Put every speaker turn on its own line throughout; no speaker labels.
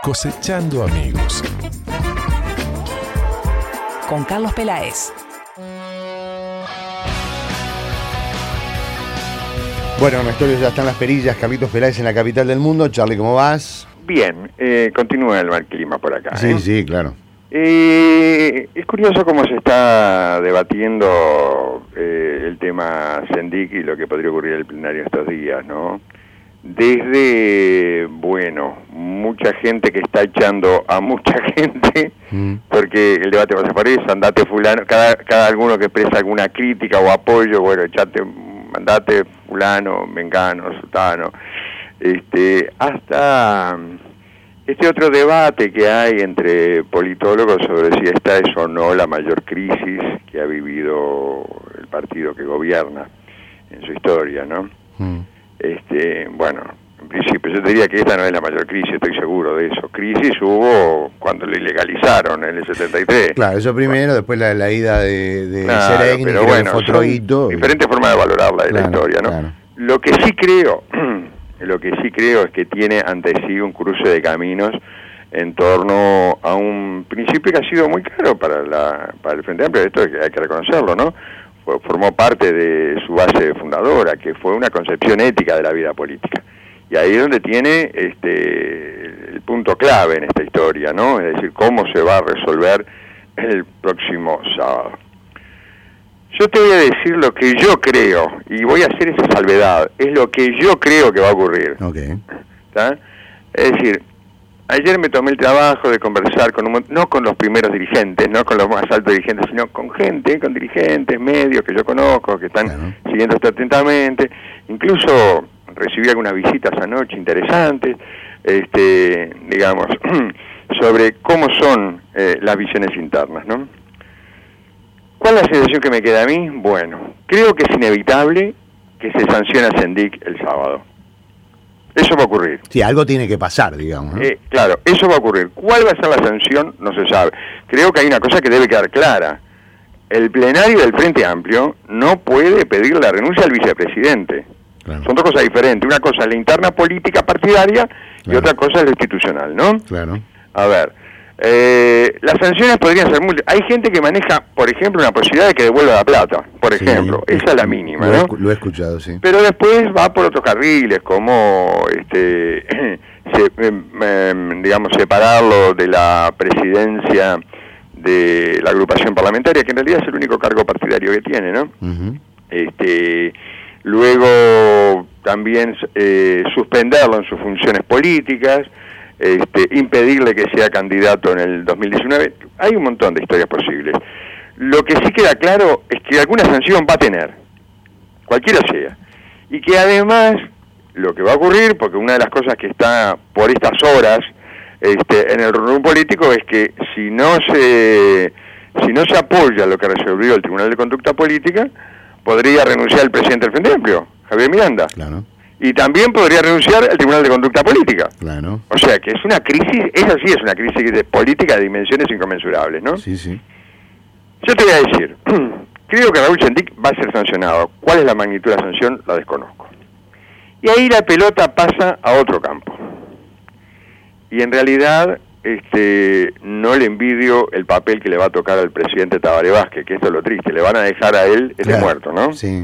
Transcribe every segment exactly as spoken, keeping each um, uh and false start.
Cosechando amigos.
Con Carlos Peláez.
Bueno, Néstor, ya están las perillas. Carlitos Peláez en la capital del mundo. Charlie, ¿cómo vas?
Bien, eh, continúa el mal clima por acá.
Sí,
¿eh?
sí, claro.
Eh, es curioso cómo se está debatiendo eh, el tema Sendik y lo que podría ocurrir en el plenario estos días, ¿no? Desde, bueno, mucha gente que está echando a mucha gente, mm. porque el debate pasa por eso, andate fulano, cada, cada alguno que expresa alguna crítica o apoyo, bueno, echate, mandate fulano, mengano, sutano, este, hasta este otro debate que hay entre politólogos sobre si esta es o no la mayor crisis que ha vivido el partido que gobierna en su historia, ¿no? Mm. Este, bueno, en principio yo diría que esta no es la mayor crisis, estoy seguro de eso. Crisis hubo cuando lo ilegalizaron en el setenta y tres.
Claro, eso primero, bueno, después la, la ida de, de
claro,
Seregni,
pero
que
bueno,
fue otro hito.
Diferentes formas de valorarla de claro, la historia, ¿no? Claro. Lo que sí creo, lo que sí creo es que tiene ante sí un cruce de caminos en torno a un principio que ha sido muy caro para la para el Frente Amplio, esto hay que reconocerlo, ¿no? Formó parte de su base fundadora, que fue una concepción ética de la vida política. Y ahí es donde tiene este el punto clave en esta historia, ¿no? Es decir, cómo se va a resolver el próximo sábado. Yo te voy a decir lo que yo creo, y voy a hacer esa salvedad, es lo que yo creo que va a ocurrir.
Okay.
¿Está? Es decir, ayer me tomé el trabajo de conversar con un, no con los primeros dirigentes, no con los más altos dirigentes, sino con gente, con dirigentes, medios que yo conozco, que están claro. siguiendo esto atentamente. Incluso recibí algunas visitas anoche interesantes, este, digamos, sobre cómo son eh, las visiones internas, ¿no? ¿Cuál es la sensación que me queda a mí? Bueno, creo que es inevitable que se sancione a Sendik el sábado. Eso va a ocurrir.
Sí, algo tiene que pasar, digamos, ¿no?
Eh, claro, eso va a ocurrir. ¿Cuál va a ser la sanción? No se sabe. Creo que hay una cosa que debe quedar clara. El plenario del Frente Amplio no puede pedir la renuncia al vicepresidente. Claro. Son dos cosas diferentes. Una cosa es la interna política partidaria claro. y otra cosa es la institucional, ¿no?
Claro.
A ver, eh, las sanciones podrían ser múltiples. Hay gente que maneja, por ejemplo, una posibilidad de que devuelva la plata, por sí, ejemplo. Esa es la mínima,
lo
¿no?
He, lo he escuchado, sí.
Pero después va por otros carriles, como, este, se, eh, digamos, separarlo de la presidencia de la agrupación parlamentaria, que en realidad es el único cargo partidario que tiene, ¿no? Uh-huh. Este, luego también eh, suspenderlo en sus funciones políticas, este, impedirle que sea candidato en el dos mil diecinueve. Hay un montón de historias posibles. Lo que sí queda claro es que alguna sanción va a tener, cualquiera sea, y que además lo que va a ocurrir, porque una de las cosas que está por estas horas este, en el rumbo político es que si no se si no se apoya lo que resolvió el Tribunal de Conducta Política, podría renunciar el presidente del Frente Amplio, Javier Miranda.
Claro.
Y también podría renunciar el Tribunal de Conducta Política.
Claro.
O sea que es una crisis, esa sí es una crisis de política de dimensiones inconmensurables, ¿no?
Sí, sí.
Yo te voy a decir, creo que Raúl Sendik va a ser sancionado. ¿Cuál es la magnitud de la sanción? La desconozco. Y ahí la pelota pasa a otro campo. Y en realidad este, no le envidio el papel que le va a tocar al presidente Tabaré Vázquez, que esto es lo triste, le van a dejar a él ese claro. muerto, ¿no?
Sí.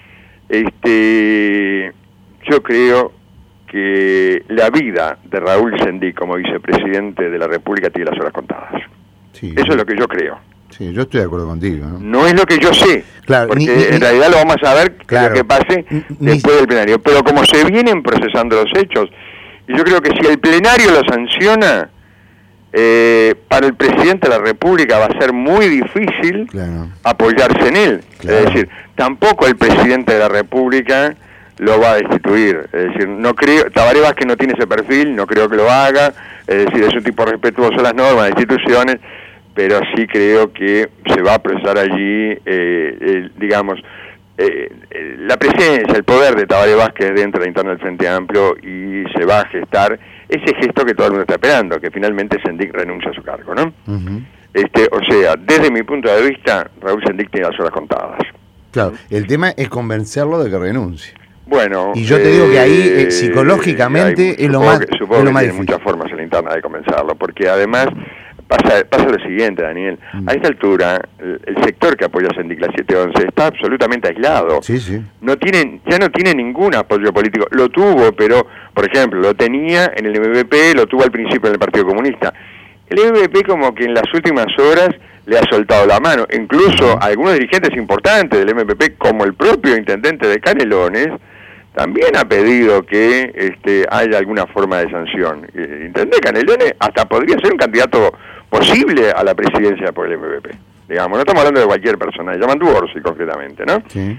Este, yo creo que la vida de Raúl Sendik como vicepresidente de la República tiene las horas contadas.
Sí.
Eso es lo que yo creo.
Sí, yo estoy de acuerdo contigo, ¿no?
No es lo que yo sé,
claro,
porque
ni, ni,
en realidad lo vamos a ver claro, lo que pase
ni,
después del plenario. Pero como se vienen procesando los hechos, y yo creo que si el plenario lo sanciona, eh, para el presidente de la República va a ser muy difícil
claro.
apoyarse en él. Claro. Es decir, tampoco el presidente de la República lo va a destituir. Es decir, no creo, Tabaré Vázquez no tiene ese perfil, no creo que lo haga. Es decir, es un tipo respetuoso a las normas, a las instituciones, pero sí creo que se va a procesar allí, eh, eh, digamos, eh, eh, la presencia, el poder de Tabaré Vázquez dentro de la interna del Frente Amplio, y se va a gestar ese gesto que todo el mundo está esperando, que finalmente Sendik renuncia a su cargo, ¿no? Uh-huh. Este, o sea, desde mi punto de vista, Raúl Sendik tiene las horas contadas.
Claro, el tema es convencerlo de que renuncie.
Bueno,
y yo te digo que ahí eh,
eh,
psicológicamente
hay,
es lo
supongo
más,
que, supongo
es lo
que
más
tiene
difícil.
muchas formas en la interna de convencerlo, porque además pasa, pasa lo siguiente, Daniel.
Mm.
A esta altura, el, el sector que apoya a Sendic, la siete once, está absolutamente aislado.
Sí, sí.
No tiene, ya no tiene ningún apoyo político. Lo tuvo, pero, por ejemplo, lo tenía en el M V P, lo tuvo al principio en el Partido Comunista. El M V P como que en las últimas horas le ha soltado la mano. Incluso algunos dirigentes importantes del M V P, como el propio intendente de Canelones, también ha pedido que este, haya alguna forma de sanción. El intendente de Canelones hasta podría ser un candidato posible a la presidencia por el M V P. Digamos, no estamos hablando de cualquier persona, Yamandu Orsi concretamente, ¿no?
Sí.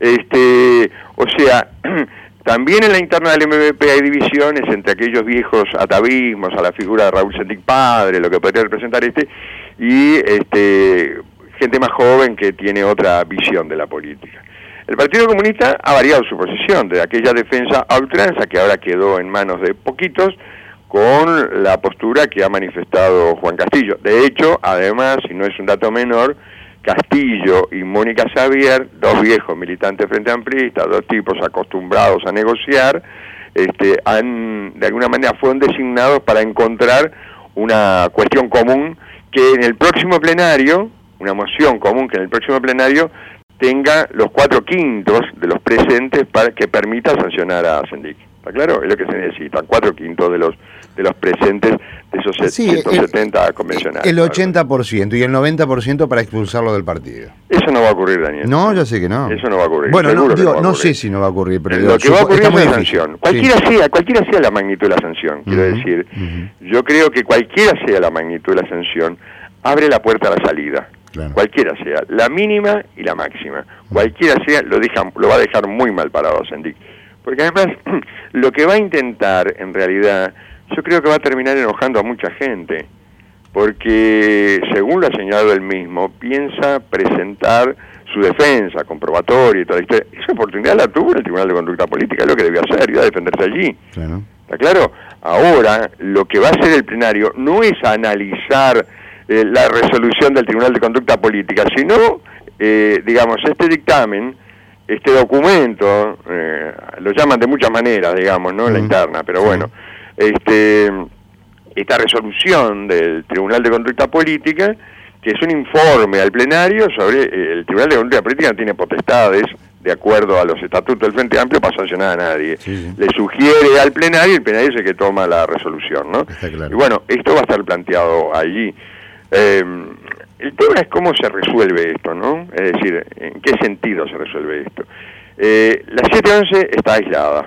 Este, o sea, también en la interna del M V P hay divisiones entre aquellos viejos atavismos a la figura de Raúl Sendic padre, lo que podría representar este, y este, gente más joven que tiene otra visión de la política. El Partido Comunista ha variado su posición de aquella defensa a ultranza que ahora quedó en manos de poquitos, con la postura que ha manifestado Juan Castillo. De hecho, además, y no es un dato menor, Castillo y Mónica Xavier, dos viejos militantes frente amplistas, dos tipos acostumbrados a negociar, este, han, de alguna manera fueron designados para encontrar una cuestión común que en el próximo plenario, una moción común que en el próximo plenario tenga los cuatro quintos de los presentes para que permita sancionar a Sendic. ¿Está claro? Es lo que se necesita, cuatro quintos de los de los presentes de esos
Sí,
ciento setenta
el,
convencionales.
El ochenta por ciento y el noventa por ciento para expulsarlo del partido.
Eso no va a ocurrir, Daniel.
No, ya sé que no.
Eso no va a ocurrir.
Bueno, no,
Seguro que
digo,
no, va a
no
ocurrir.
sé si no va a ocurrir, pero
Lo
digo,
que va a
supo-
ocurrir
está
es
muy
la
difícil.
sanción. Cualquiera
Sí.
sea, cualquiera sea la magnitud de la sanción, quiero
Ujú,
decir.
ujú.
Yo creo que cualquiera sea la magnitud de la sanción, abre la puerta a la salida.
Claro.
Cualquiera sea, la mínima y la máxima. Cualquiera sea, lo deja, lo va a dejar muy mal parado a Sendic. Porque además, lo que va a intentar, en realidad, yo creo que va a terminar enojando a mucha gente. Porque, según lo ha señalado él mismo, piensa presentar su defensa, comprobatoria y toda la historia. Esa oportunidad la tuvo en el Tribunal de Conducta Política, es lo que debió hacer, iba a defenderse allí.
Claro.
¿Está claro? Ahora, lo que va a hacer el plenario no es analizar eh, la resolución del Tribunal de Conducta Política, sino, eh, digamos, este dictamen, este documento, eh, lo llaman de muchas maneras, digamos, ¿no? En la
Mm.
interna, pero
Sí.
bueno, este, esta resolución del Tribunal de Conducta Política, que es un informe al plenario sobre, eh, el Tribunal de Conducta Política no tiene potestades, de acuerdo a los estatutos del Frente Amplio, para sancionar a nadie.
Sí, sí.
Le sugiere al plenario y el plenario es el que toma la resolución, ¿no?
Está claro.
Y bueno, esto va a estar planteado allí. Eh, el tema es cómo se resuelve esto, ¿no? Es decir, en qué sentido se resuelve esto. Eh, la siete once está aislada.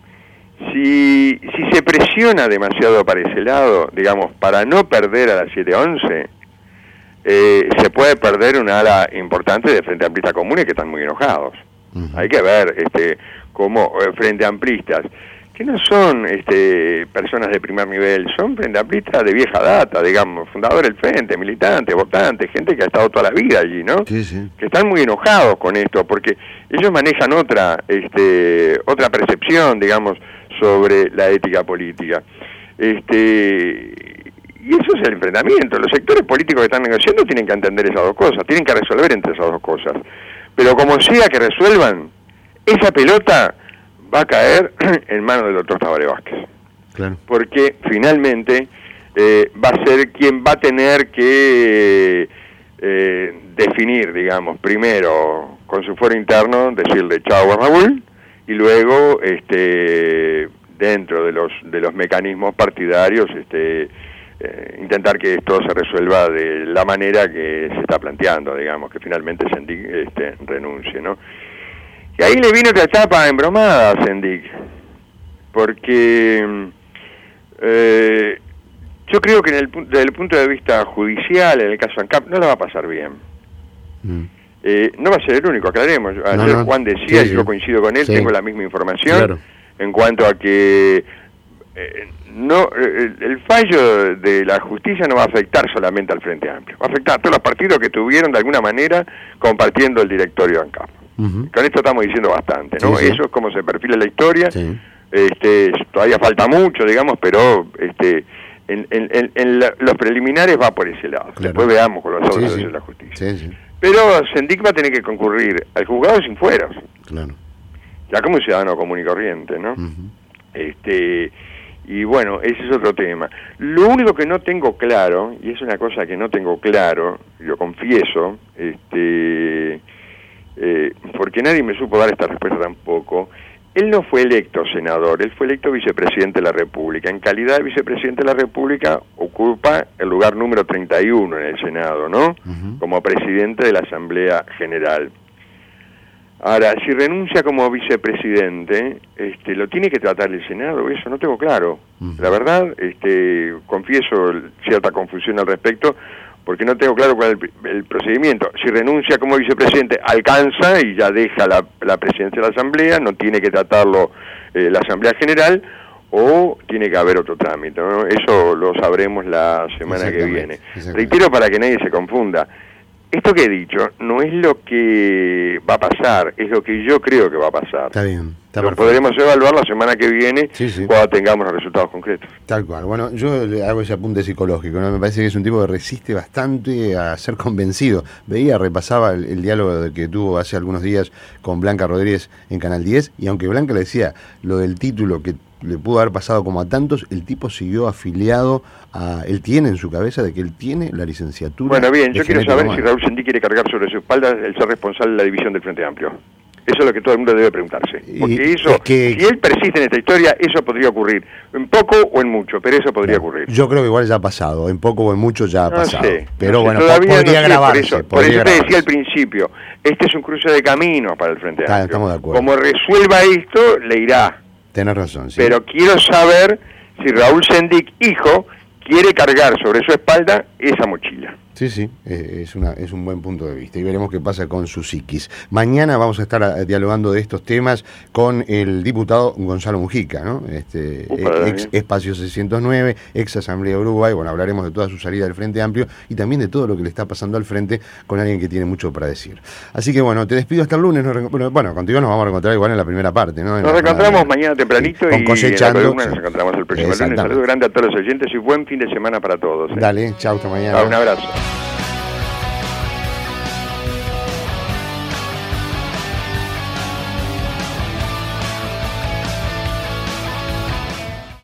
Si, si se presiona demasiado para ese lado, digamos, para no perder a la siete once, eh, se puede perder una ala importante de Frente Amplista Comunes que están muy enojados.
Ujú.
Hay que ver este cómo eh, Frente Amplistas, que no son este personas de primer nivel, son Frente Amplistas de vieja data, digamos, fundadores del Frente, militantes, votantes, gente que ha estado toda la vida allí, ¿no?
Sí, sí.
Que están muy enojados con esto, porque ellos manejan otra, este, otra percepción, digamos, sobre la ética política. Este, y eso es el enfrentamiento. Los sectores políticos que están negociando tienen que entender esas dos cosas, tienen que resolver entre esas dos cosas. Pero como sea que resuelvan, esa pelota va a caer en manos del doctor Tabaré Vázquez.
Claro.
Porque finalmente eh, va a ser quien va a tener que eh, definir, digamos, primero con su fuero interno, decirle chao a Raúl, y luego este dentro de los de los mecanismos partidarios este eh, intentar que esto se resuelva de la manera que se está planteando, digamos, que finalmente Sendic este, renuncie, ¿no? Y ahí le vino otra etapa embromada a Sendic, porque eh, yo creo que en el, desde el punto de vista judicial, en el caso ANCAP, no la va a pasar bien.
Mm.
Eh, no va a ser el único, aclaremos. Ayer
No, no.
Juan decía,
Sí,
y yo
sí.
coincido con él,
Sí.
tengo la misma información,
Claro.
en cuanto a que eh, no el, el fallo de la justicia no va a afectar solamente al Frente Amplio, va a afectar a todos los partidos que estuvieron de alguna manera compartiendo el directorio de ANCAP.
Ujú.
Con esto estamos diciendo bastante, ¿no?
Sí, sí.
Eso es como se perfila la historia.
Sí.
Este, todavía falta mucho, digamos, pero este en, en, en, en la, los preliminares va por ese lado.
Claro.
Después veamos con los
Sí,
otros
sí.
de la justicia.
Sí, sí.
Pero Sendic va a tener que concurrir al juzgado sin fueros.
Claro.
ya como un ciudadano común y corriente, ¿no?
Uh-huh.
Este, y bueno, ese es otro tema. Lo único que no tengo claro, y es una cosa que no tengo claro, yo confieso, este, eh, porque nadie me supo dar esta respuesta tampoco, él no fue electo senador, él fue electo vicepresidente de la República. En calidad de vicepresidente de la República ocupa el lugar número treinta y uno en el Senado, ¿no? Uh-huh. Como presidente de la Asamblea General. Ahora, si renuncia como vicepresidente, este, ¿lo tiene que tratar el Senado? Eso no tengo claro. Uh-huh. La verdad, este, confieso cierta confusión al respecto, porque no tengo claro cuál es el, el procedimiento. Si renuncia como vicepresidente, alcanza y ya deja la, la presidencia de la Asamblea, no tiene que tratarlo eh, la Asamblea General, o tiene que haber otro trámite, ¿no? Eso lo sabremos la semana que viene. Reitero para que nadie se confunda. Esto que he dicho no es lo que va a pasar, es lo que yo creo que va a pasar.
Está bien. Está
lo
perfecto.
Podremos evaluar la semana que viene,
sí, sí.
cuando tengamos los resultados concretos.
Tal cual. Bueno, yo le hago ese apunte psicológico, ¿no? Me parece que es un tipo que resiste bastante a ser convencido. Veía, repasaba el, el diálogo que tuvo hace algunos días con Blanca Rodríguez en Canal diez, y aunque Blanca le decía lo del título que le pudo haber pasado como a tantos, el tipo siguió afiliado a... Él tiene en su cabeza de que él tiene la licenciatura.
Bueno, bien, yo quiero saber
humana.
si Raúl Sendí quiere cargar sobre su espalda el ser responsable de la división del Frente Amplio. Eso es lo que todo el mundo debe preguntarse. Porque
y,
eso,
es que,
si él persiste en esta historia, eso podría ocurrir. En poco o en mucho, pero eso podría
no,
ocurrir.
Yo creo que igual ya ha pasado, en poco o en mucho ya ha
no
pasado.
Sé,
pero
no sé,
bueno,
todavía
podría
no sé,
grabarse.
Por eso,
podría
por eso te
grabarse.
decía al principio, este es un cruce de caminos para el Frente Amplio.
Estamos de acuerdo.
Como resuelva esto, le irá.
Tenés razón, sí.
Pero quiero saber si Raúl Sendic, hijo, quiere cargar sobre su espalda esa mochila.
Sí, sí, es, una, es un buen punto de vista y veremos qué pasa con su psiquis. Mañana vamos a estar a, dialogando de estos temas con el diputado Gonzalo Mujica, ¿no? Este,
Upa,
ex Espacio seiscientos nueve, ex Asamblea de Uruguay. Bueno, hablaremos de toda su salida del Frente Amplio y también de todo lo que le está pasando al frente con alguien que tiene mucho para decir. Así que bueno, te despido hasta el lunes. Nos, bueno, bueno, contigo nos vamos a encontrar igual en la primera parte, ¿no? En
nos reencontramos mañana tempranito
sí,
y
cosechando,
en la columna nos encontramos el próximo lunes. Un saludo grande a todos los oyentes y buen fin de semana para todos. ¿eh?
Dale, chau, hasta mañana.
Ah, un abrazo.